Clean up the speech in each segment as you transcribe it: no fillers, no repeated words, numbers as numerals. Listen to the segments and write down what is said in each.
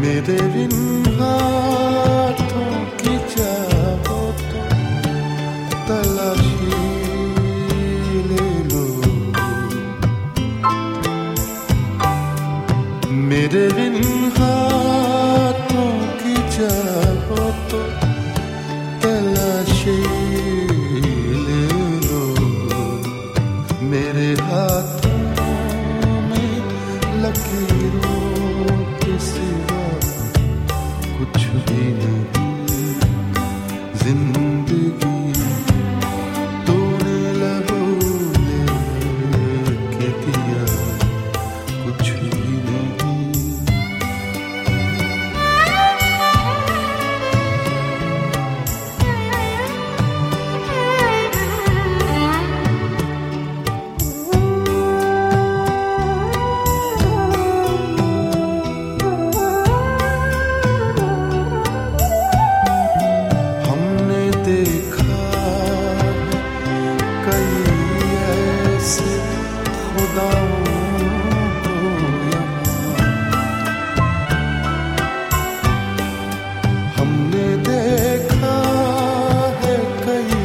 मेरे बिन हाथों की चाहो तो तलाशी ले लो। मेरे बिन हाथों की चाहो तो तलाशी ले लो। मेरे हाथों में लकीरों के सिवा कुछ भी नहीं। जिंदगी तूने लहू लेके दिया कुछ भी नहीं। देखा कई ऐसे खुदाओं को यहाँ, हमने देखा है कई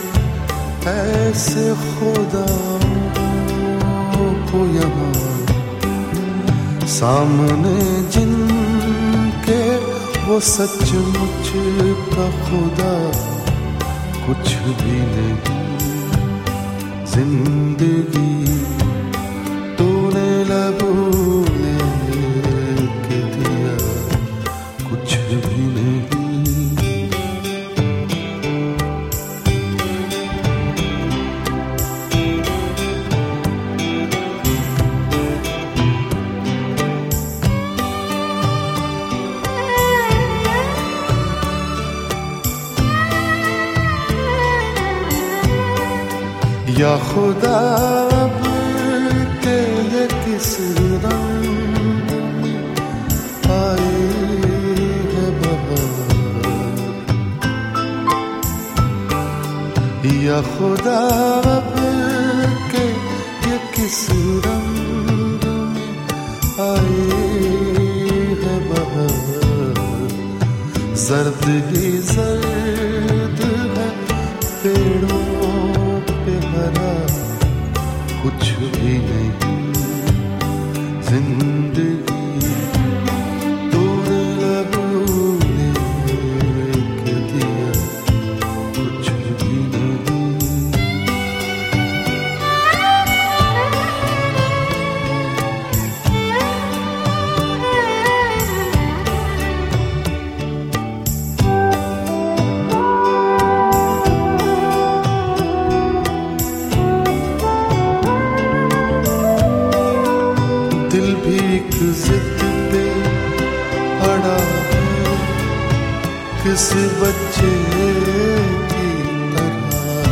ऐसे खुदाओं को यहाँ, सामने जिनके वो सचमुच का खुदा कुछ भी नहीं। जिंदगी तूने लबू लेके दिया कुछ भी नहीं। या खुदा अब के ये किस रंग में आई है बहार। या खुदा अब के ये किस रंग में आई है बहार। जर्द ही जर्द है पेड़ों पे हरा कुछ भी नहीं। जिंदगी तूने लबू लेके दिया कुछ भी नहीं। दिल भी एक जिद पे अड़ा है किस बच्चे की तरह।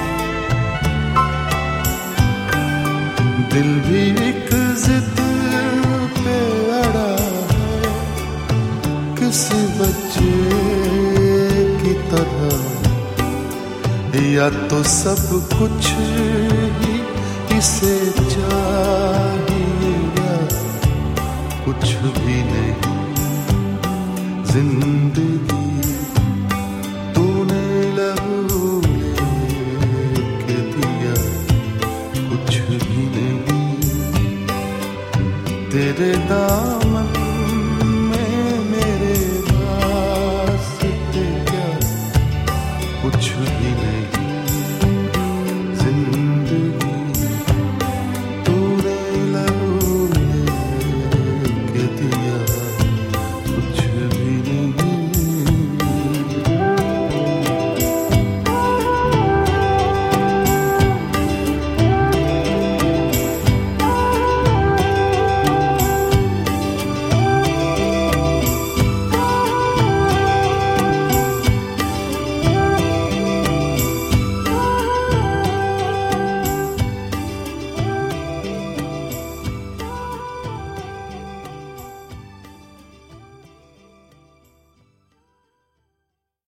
दिल भी एक जिद पे अड़ा है किस बच्चे की तरह। या तो सब कुछ ही इसे चाहिए कुछ भी नहीं। जिंदगी तूने लहू लेके दिया कुछ भी नहीं। तेरे नाम